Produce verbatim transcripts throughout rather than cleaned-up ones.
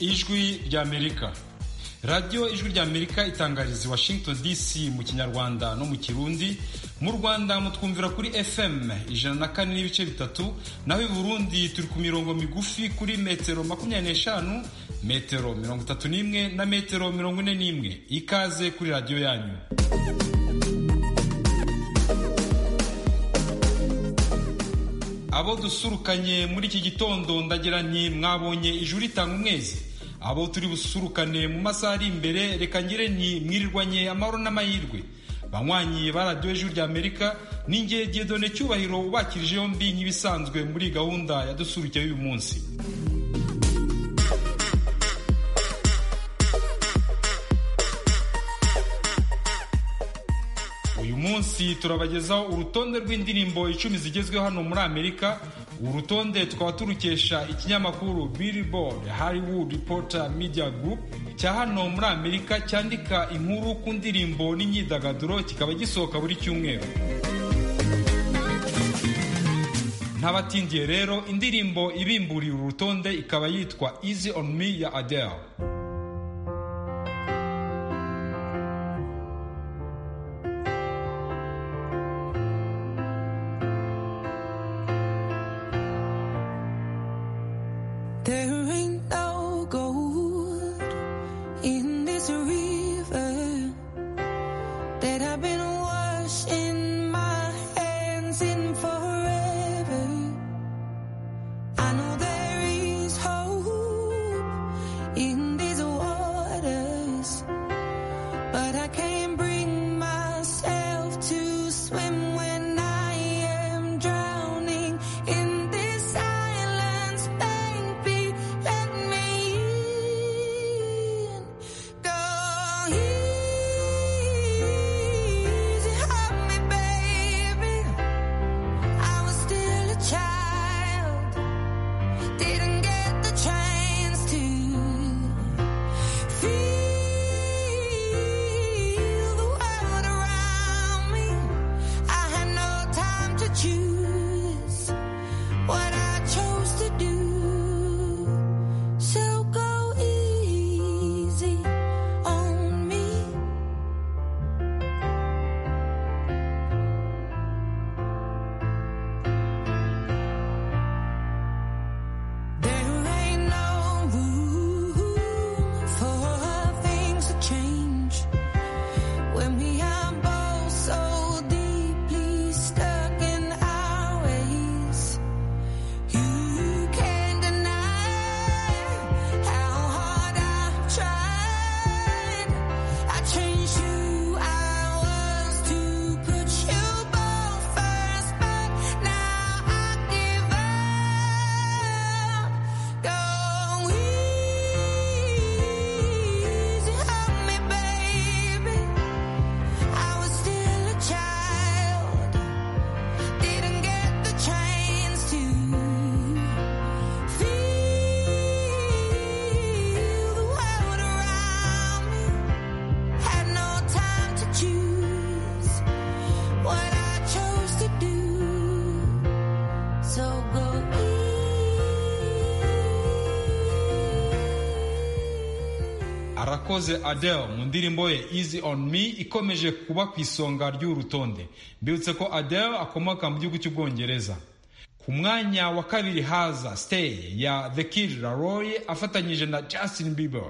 ijwi ry'Amerika. radiyo ijwi ry'Amerika itangariza Washington D C mu kinyarwanda no mu kirundi. Mu Rwanda mutwumvira kuri F M ijana na kane n'ibice bitatu, naho i Burundi turi ku mirongo migufi kuri metero makumyabiri n'eshanu, metero mirongo itatu n'imwe na metero mirongo ine n'imwe. Ikaze kuri radiyo yanyu. Abo dusurukanye muri iki gitondo ndagira nti mwabonye ijuru ritanga umwezi. Abo turi busurukane mu masaha ari imbere reka ngire nti mwirirwanye amahoro n'amahirwe. Banywanyi ba radiyo ijuru ry'Amerika, ninjye Dieudonné Cyubahiro ubakirije yombi nk'ibisanzwe muri gahunda ya dusurukiye uyu munsi. Uyu munsi turabagezaho urutonde rw'indirimbo icumi zigezweho hano muri Amerika. Urutonde tukaba turukesha ikinyamakuru Billboard Hollywood Reporter Media Group cya hano muri Amerika cyandika inkuru ku ndirimbo n'imyidagaduro, kikaba gisohoka buri cyumweru. Ntabatindiye rero, indirimbo ibimburiye uru rutonde ikaba yitwa Easy on Me ya Adele. Arakoze Adele mu ndirimbo ye Easy on Me ikomeje kuba ku isonga ry'urutonde. Mbibutse ko Adele akomoka mu gihugu cy'Ubwongereza. Ku mwanya wa kabiri haza Stay ya The Kid Laroi afatanyije na Justin Bieber.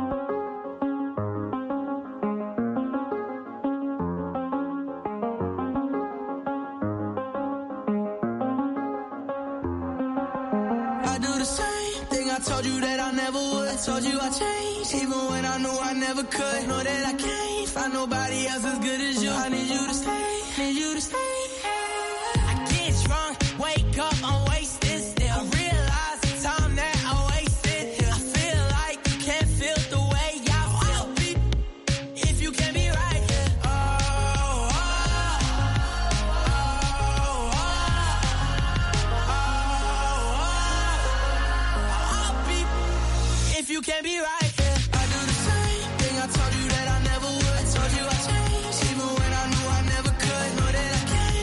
I do the same thing I told you that I never would. I told you I changed, even when I knew I never could. Know that I can't find nobody else as good as you. I need you to stay, need you to stay. I get drunk, wake up, I'm wasted still. I realize the time that I wasted here. I feel like you can't feel the way I feel. I'll be if you can be right here. Oh, oh, oh, oh, oh, I'll be if you can be right. I told you that I never would. I told you I changed, even when I knew I never could. Know that I can't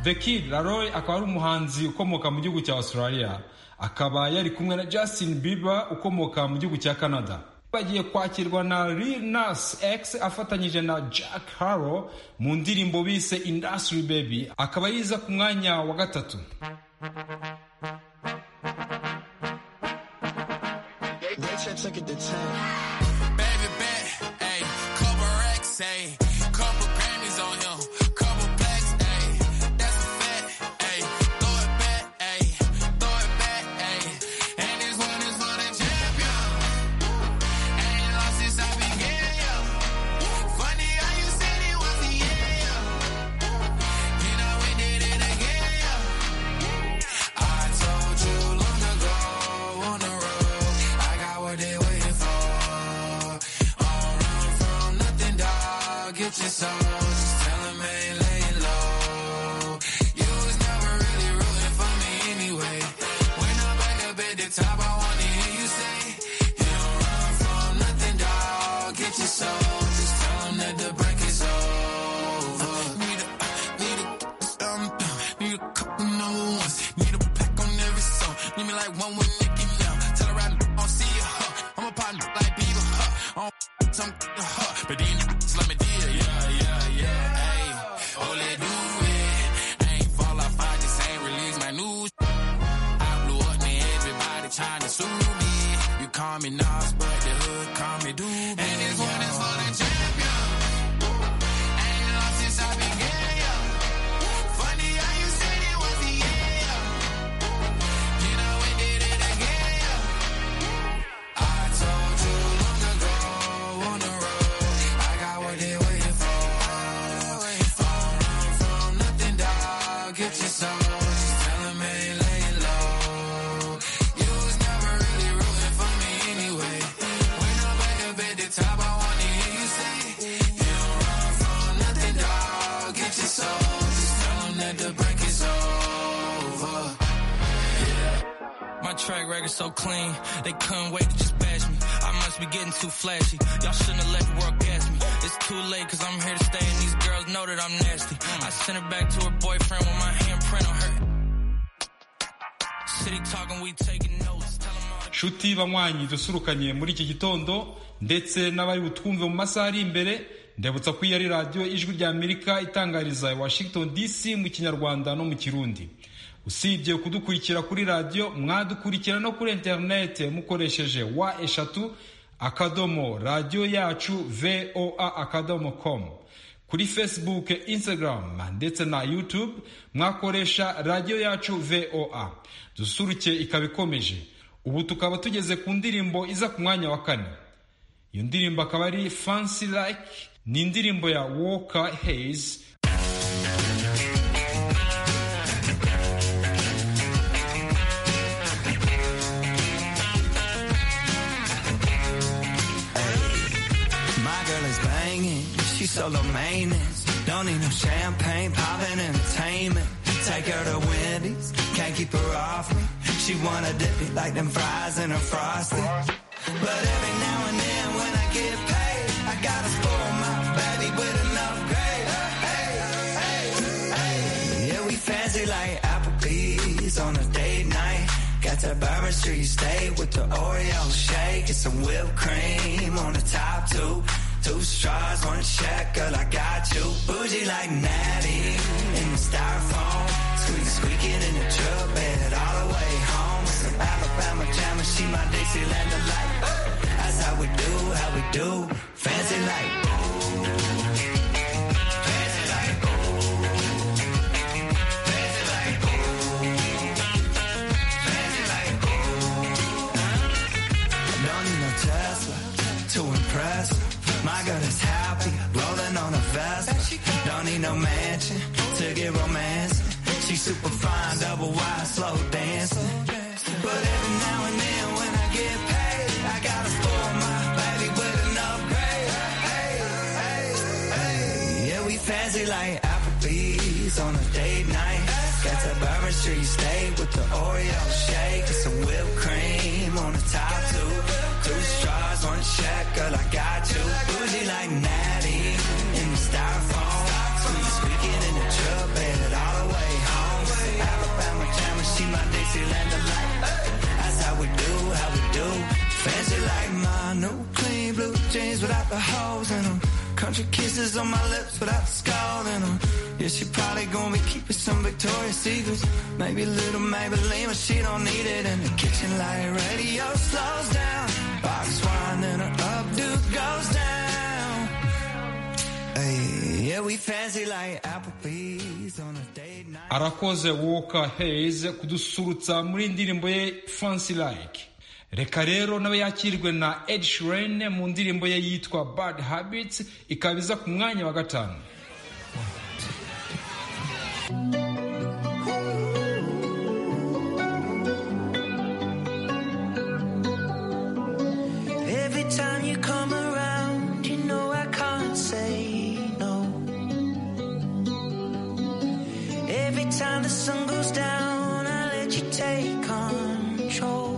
The Kid Laroi akaba ari umuhanzi ukomoka mu gihugu cya Australia, akaba yari kumwe na Justin Bieber ukomoka mu gihugu cya Canada. Bagiye kwakirwa na Lil Nas X afatanyije na Jack Harlow mu ndirimbo bise Industry Baby, akaba yiza ku mwanya wa gatatu. Baby bet, ayy, couple racks, ayy, couple Grammys on him, couple plaques, ayy, that's a fact, ayy, throw it back, ayy, throw it back, ayy, and this one is for the champion, ain't lost since I began, yo, funny how you said it was the yeah, yo, you know we did it again, yo, I told you long ago, on the road, I got what they waiting for. Get your soul, just tell him I ain't laying low. You was never really rooting for me anyway. When I'm back up at the top, I wanna hear you say, you don't run from nothing, dog. Get your soul, just tell him that the break is over. Need a, need a, stomp, need a couple number ones. Need a pack on every song. Need me like one with Nicki now. Tell her I don't see you, huh. I'm a partner like Bieber, huh. I don't some huh. But then you let me deal. Trying to sue me. You call me Nas, but the hood call me Doobie. And this one is for the champion. Ain't lost since I began, yo. Funny how you said it was the yeah, yo. You know we did it again, yo. I told you long ago on the road, I got what they waiting for. Don't run from nothing, dog. Get your soul. Just tell them I ain't laying low. Top, I wanna hear you say, you don't run from nothing, dog. Get your soul, just tell them that the break is over. Yeah. My track record so clean, they couldn't wait to just bash me. I must be getting too flashy. Y'all shouldn't have let the world gas me. It's too late, cause I'm here to stay, and these girls know that I'm nasty. I sent her back to her boyfriend with my handprint on her. City talking, we taking notes. Tell them all. Shuti banywanyi dusurukanye muri iki gitondo ndetse n'abari butwumve mu masaha ari imbere, ndabutsa ko yari radio Ijwi rya Amerika itangariza Washington D C mu Kinyarwanda no mu Kirundi. Usibye kudukurikira kuri radio, mwadukurikira no kuri internet mukoresheje wa eshatu akadomo radio yacu voa akadomo com. Kuri Facebook, Instagram ndetse na YouTube mwakoresha radio yacu V O A. Dusuruke ikabikomeje. Ubu tukaba tugeze ku ndirimbo iza ku mwanya wa kane. Iyo ndirimbo akaba ari Fancy Like, ni indirimbo ya Walker Hayes. My girl is banging, she's solo maintenance. Don't need no champagne, poppin' entertainment. Take her to Wendy's, can't keep her off me. She wanna dip it like them fries in her frosty. But every now and then when I get paid, I gotta spoil my baby with enough gravy. Hey, hey, hey. Yeah, we fancy like Applebee's on a date night. Got that Bourbon Street steak with the Oreo shake and some whipped cream on the top two. Two straws, one check, girl, I got you. Bougie like Natty in the styrofoam. Squeak, squeaking in the truck bed all the way home. Some Alabama jammer, she my Dixieland delight. That's how we do, how we do. Fancy like. Fancy like. Fancy like. Fancy like. Don't need no Tesla to impress. My girl is happy, rolling on a vest. Don't need no mansion to get romance. She's super fine, double wide, slow dancing. But every now and then when I get paid, I gotta spoil my baby with enough gravy. Hey, hey, hey. Yeah, we fancy like Applebee's on a date night. Got that Bourbon Street steak with the Oreo shake and some whipped cream on the top two. Two straws, one check, girl, I got you. Bougie like Natty in the styrofoam. Squeak, squeaking in the truck bed all the way the hoes in them. Country kisses on my lips without the skull in them. Yeah, she probably gonna be keeping some Victoria's Secrets. Maybe a little Maybelline, but she don't need it. In the kitchen light radio slows down. Box wine and her updo goes down. Hey, yeah, we fancy like Applebee's on a date night. Arakoze Walker Hayes kudusurutsa muri indirimbo ye Fancy Like. Reka rero nawe yakirwe na Ed Sheeran mu ndirimbo ye yitwa Bad Habits, ikabiza ku mwanya wa gatanu. Every time you come around, you know I can't say no. Every time the sun goes down, I let you take control.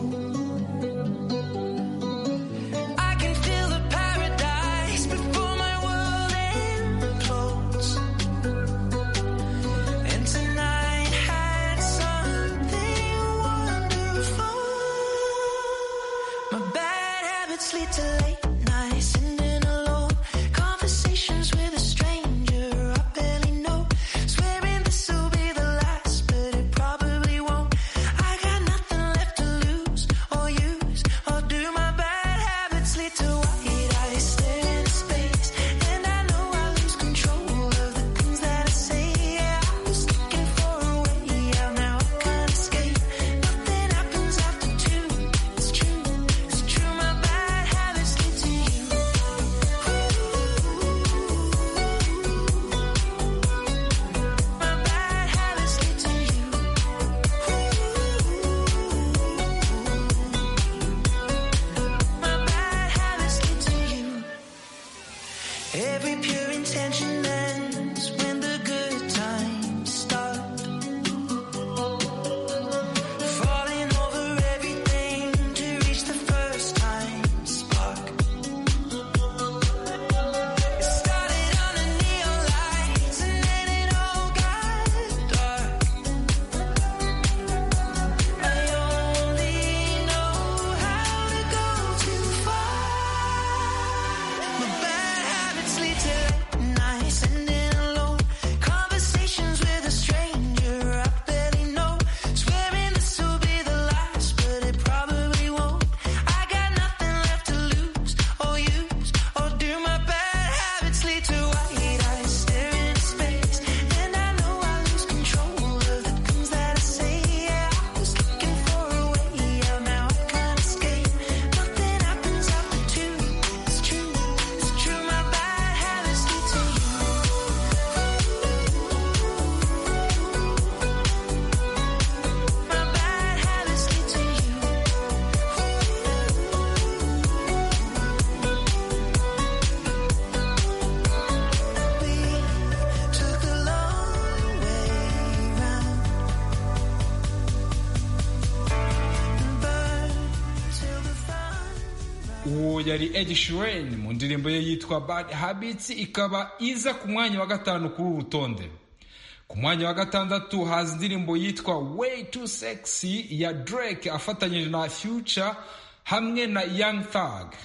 Yari Ed Sheeran mu ndirimbo ye yitwa Bad Habits, ikaba iza ku mwanya wa gatanu kuri urutonde. Ku mwanya wa gatandatu haza indirimbo yitwa Way Too Sexy ya Drake afatanyije na Future hamwe na Young Thug.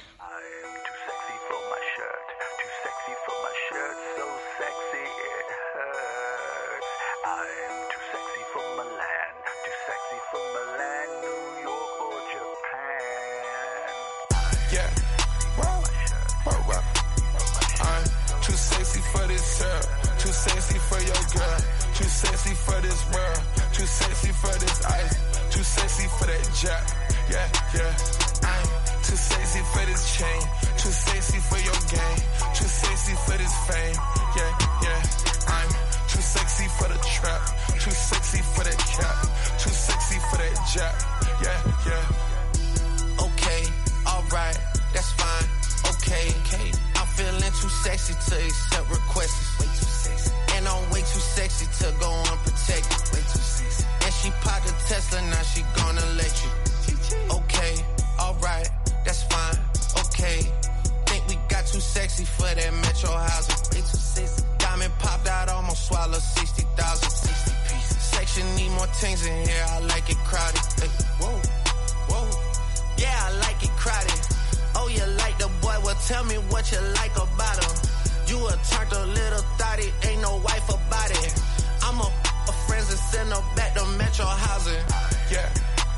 Tell tell me what you like about him. You a turned a little thotty, ain't no wife about it. I'm a, a friends and send her back to Metro housing. Yeah.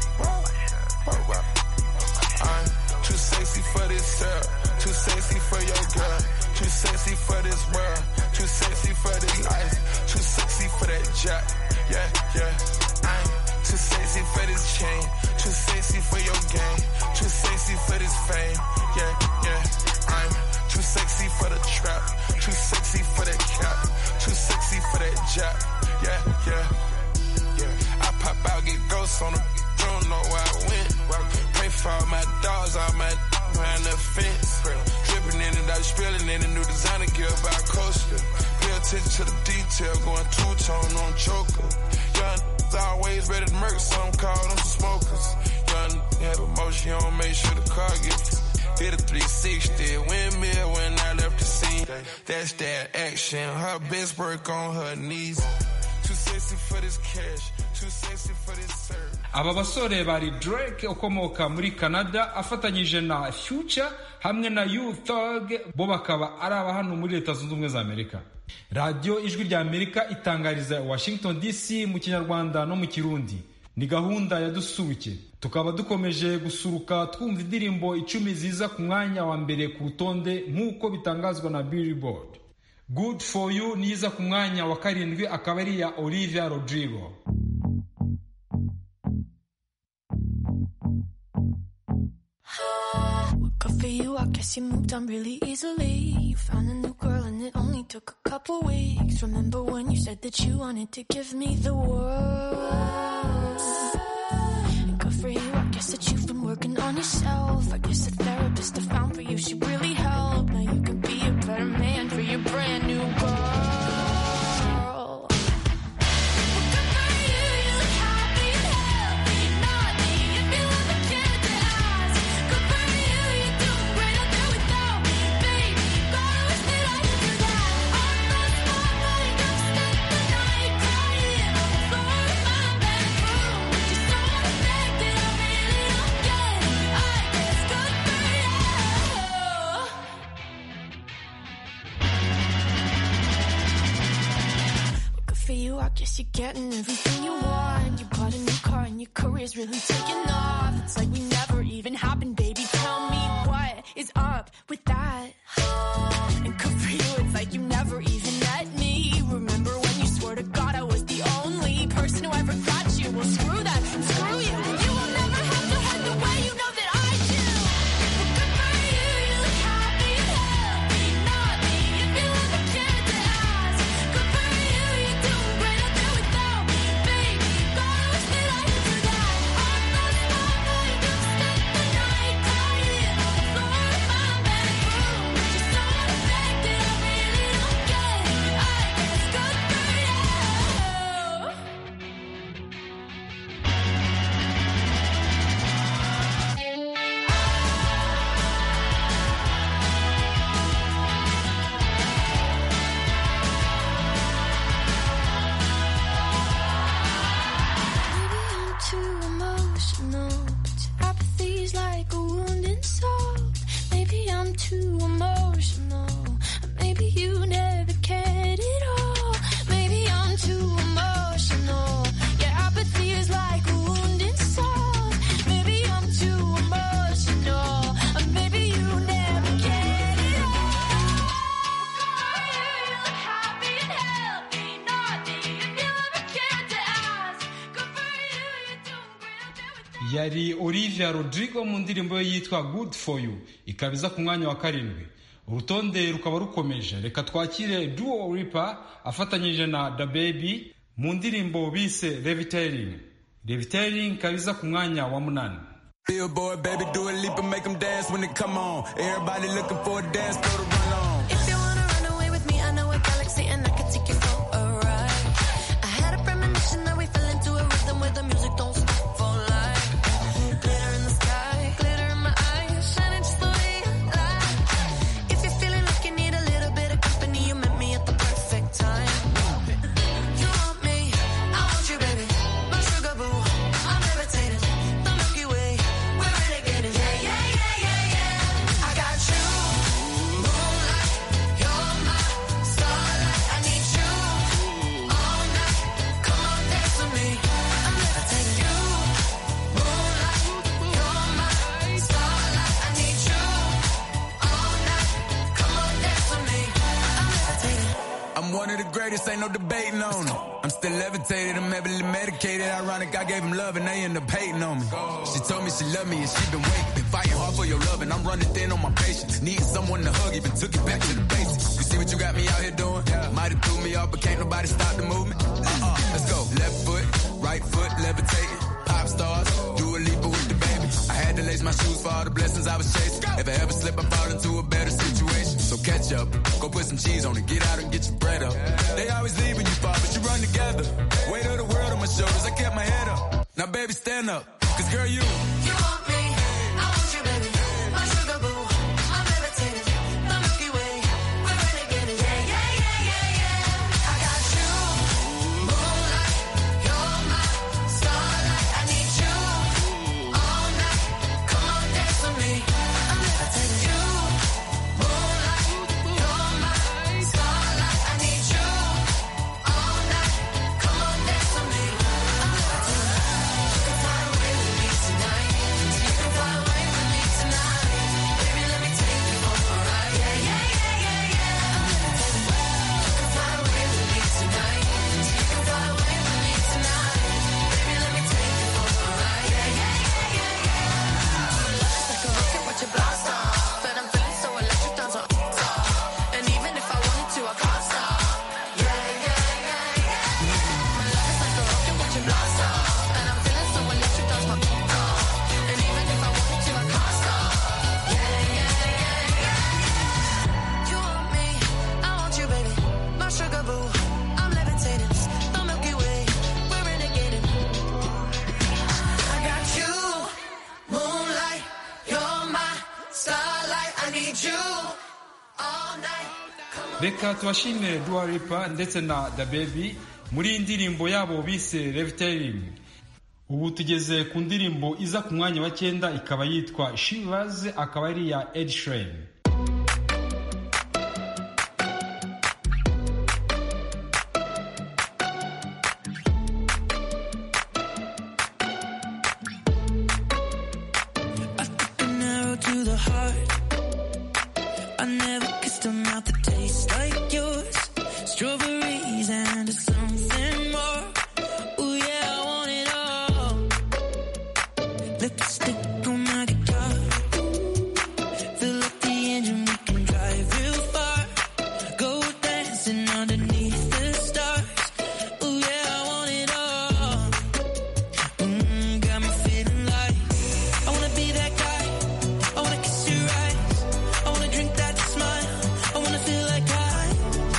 I'm too sexy for this girl, too sexy for your girl, too sexy for this world, too sexy for this life, too sexy for that jack. Yeah, yeah. I'm too sexy for this chain, too sexy for your game, too sexy for this fame. Yeah, yeah. I'm too sexy for the trap, too sexy for that cap, too sexy for that jack. Yeah, yeah, yeah. I pop out, get ghosts on them. Don't know where I went. Pray for all my dogs, all my behind the fence. Dripping in it, I was spilling in a new designer gear by coaster. Pay attention to the detail, going two-tone on choker. Young always ready to murk, some call them smokers. Young have emotion, don't make sure the car gets. Did a three sixty, windmill when I left the scene. That's that action, her best work on her knees. Too sexy for this cash, too sexy for this serve. Aba basore bari Drake ukomoka muri Canada afatanyije na Future hamwe na Young Thug, bo bakaba ari aba hano muri Leta Zunze Ubumwe za Amerika. Radio Ijwi rya Amerika itangariza Washington D C mu Kinyarwanda no mu Kirundi. Ni gahunda yadusubuke. Tukaba dukomeje gusuruka twumva indirimbo icumi ziza ku mwanya wa mbere ku rutonde nk'uko bitangazwa na Billboard. Good for You niza ku mwanya wa karindwi akaba ari ya Olivia Rodrigo. Good for you, I guess you moved on really easily. You found a new girl and it only took a couple weeks. Remember when you said that you wanted to give me the world? And good for you, I guess that you've been working on yourself. I guess the therapist I found for you, she really helped. Now you can be a better man for your brand new girl. I guess you're getting everything you want. You bought a new car and your career's really taking off. It's like we never even happened, baby. Tell me what is up with that? And good for you, it's like you never even met me. Remember when you swore to God I was the only person who ever got you? Well, screw that, screw you. You will never have to hurt the way you know that I do. Well, good for you, you look happy and healthy. Not me, if you ever cared to ask. Good for you, you're doing great. Yari Olivia Rodrigo mu ndirimbo ye yitwa Good for You ikabiza ku mwanya wa karindwi. Urutonde rukaba rukomeje. Reka twakire Dua Lipa afatanyije na Da Baby mu ndirimbo bise Levitating. Levitating kabiza ku mwanya wa munani. Billboard, baby, do a leap and make them dance when they come on. Everybody looking for a dance floor to run on. If you wanna run away with me, I know a galaxy and I can take you for a ride. I had a premonition that we fell into a rhythm where the music don't stop for life. Glitter in the sky, glitter in my eyes, shining just the way you lie. If you're feeling like you need a little bit of company, you met me at the perfect time. You want me, I want you, baby. My sugar boo, I'm levitating. The Milky Way, we're renegading. Yeah, yeah, yeah, yeah, yeah. I got you. I'm one of the greatest, ain't no debating on it. I'm still levitated, I'm heavily medicated. Ironic, I gave him love and they end up hating on me. She told me she loved me and she been waiting. Been fighting hard for your love and I'm running thin on my patience. Needing someone to hug, even took it back to the basics. You see what you got me out here doing? Yeah. Might have threw me off, but can't nobody stop the movement. Uh-uh, let's go. Left foot, right foot, levitating. Pop stars, do a leap with the baby. I had to lace my shoes for all the blessings I was chasing. If I ever slip, I fall into a better situation. So catch up, go put some cheese on it, get out and get your bread up. They always leaving you far, but you run together. Weight of the world on my shoulders, I kept my head up. Now baby, stand up, cause girl, you You want me, I want you, baby. My sugar boo, I'm levitating. The Milky Way, we're renegading. Yeah, yeah, yeah, yeah, yeah. I got you, moonlight, you're my starlight. I need you all night. Come on, dance with me. I'm levitating. You, moonlight, you're my starlight. I need you all night. Come on, dance with me. I'm levitating. You can fly away with me tonight. You can fly away with me tonight. Baby, let me take you for a ride. Yeah, yeah, yeah, yeah, yeah. I'm levitating. You can fly away with me tonight. You can fly away with me tonight. Baby, let me take you for a ride. Yeah, yeah, yeah, yeah, yeah. Love is like a rocket, watch it blast off. And I'm feeling so electric, dance on top. And even if I wanted to, I can't stop. Yeah, yeah, yeah, yeah. My love is like a rocket, watch it blast off. And I'm feeling so electric, dance on top. And even if I wanted to, I can't stop. Yeah, yeah, yeah, yeah. You want me, I want you, baby. My sugar boo, I'm levitating. The Milky Way, we're renegading. I got you, moonlight, you're my starlight. I need you all night. reka tubashimire Dua Lipa ndetse na The Baby muri iyi ndirimbo yabo bise Levitating. Ubu tugeze ku ndirimbo iza ku mwanya wa cyenda ikaba yitwa Shivers, akaba ari iya Ed Sheeran. An arrow to the heart. I never kissed a mouth that tastes like yours. Strawberries and something more. Ooh yeah, I want it all. Lipstick on my guitar. Fill up the engine, we can drive real far. Go dancing underneath the stars. Ooh yeah, I want it all. Mm, got me feeling like I wanna be that guy. I wanna kiss your eyes. I wanna drink that smile. I wanna feel like I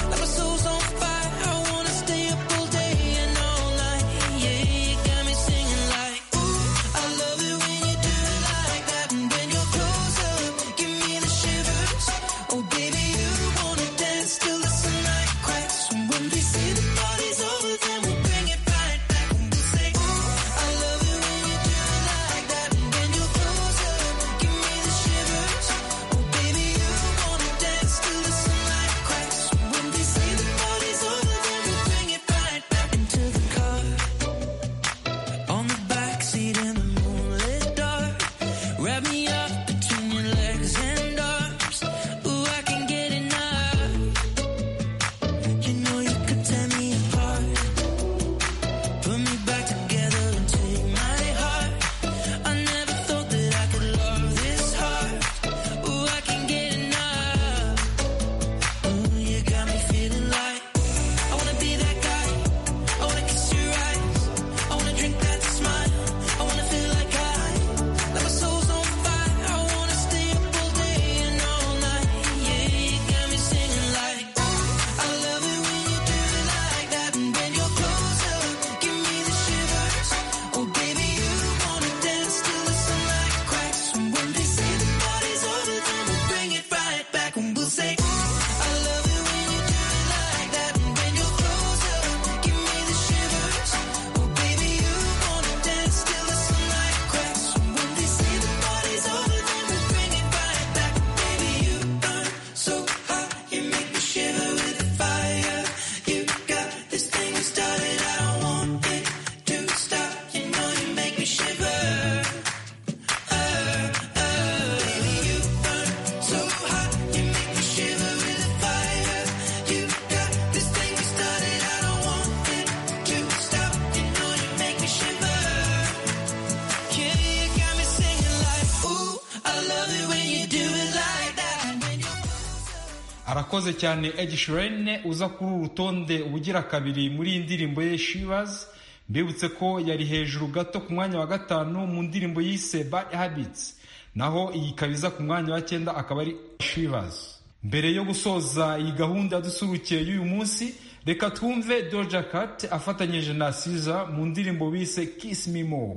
arakoze cyane Ed Sheeran uza kuri uru rutonde ubugira kabiri muri iyi ndirimbo ye Shivers. Mbibutse ko yari hejuru gato ku mwanya wa gatanu mu ndirimbo yise Bad Habits, naho iyi kabiza ku mwanya wa cyenda akaba ari Shivers. Mbere yo gusoza iyi gahunda dusurukiye y'uyu munsi, reka twumve Doja Cat afatanyije na S Z A mu ndirimbo bise Kiss Me More.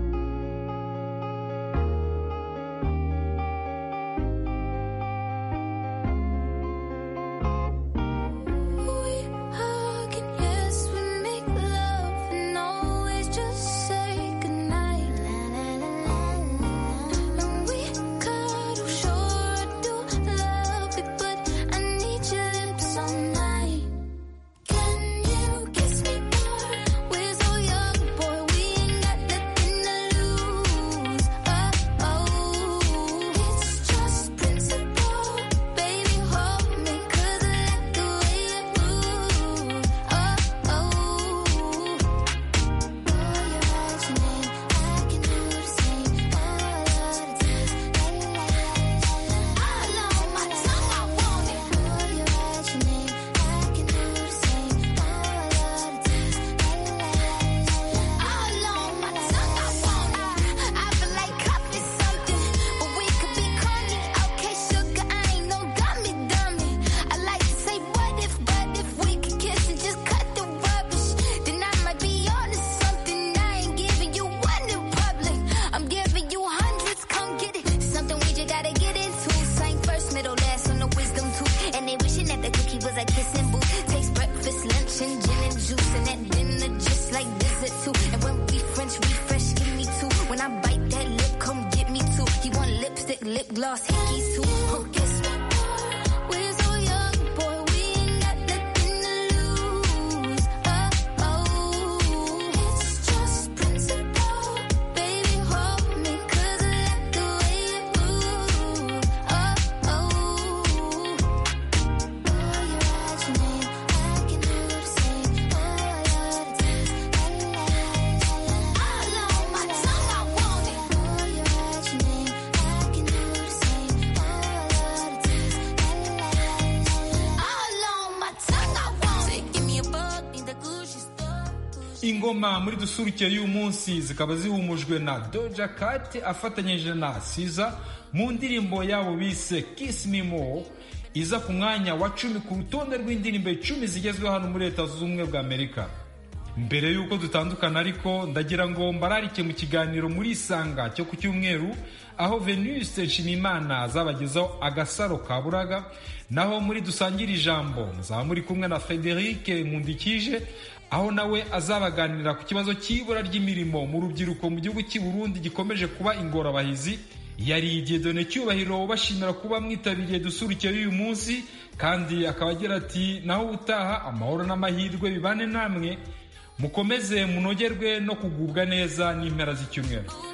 Ingoma muri dusurukiye y'uyu munsi zikaba zihumujwe na Doja Cat afatanyije na S Z A mu ndirimbo yabo bise Kiss Me More, iza ku mwanya wa cumi ku rutonde rw'indirimbo icumi zigezweho hano muri Leta Zunze Ubumwe bwa Amerika. Mbere y'uko dutandukana ariko ndagira ngo mbararike mu kiganiro muri Isanga cyo ku cyumweru, aho Venus Nshimiyimana azabagezaho agasaro ka buraga, naho muri dusangira ijambo muzaba muri kumwe na Frederic Nkundikije, aho nawe azabaganira ku kibazo cy'ibura ry'imirimo mu rubyiruko mu gihugu cy'u Burundi gikomeje kuba ingorabahizi. Yari Dieudonné Cyubahiro bashimira kuba mwitabiriye dusurukiye y'uyu munsi, kandi akaba agira ati naho utaha amahoro n'amahirwe bibane namwe, mukomeze munogerwe no kugubwa neza n'impera z'icyumweru.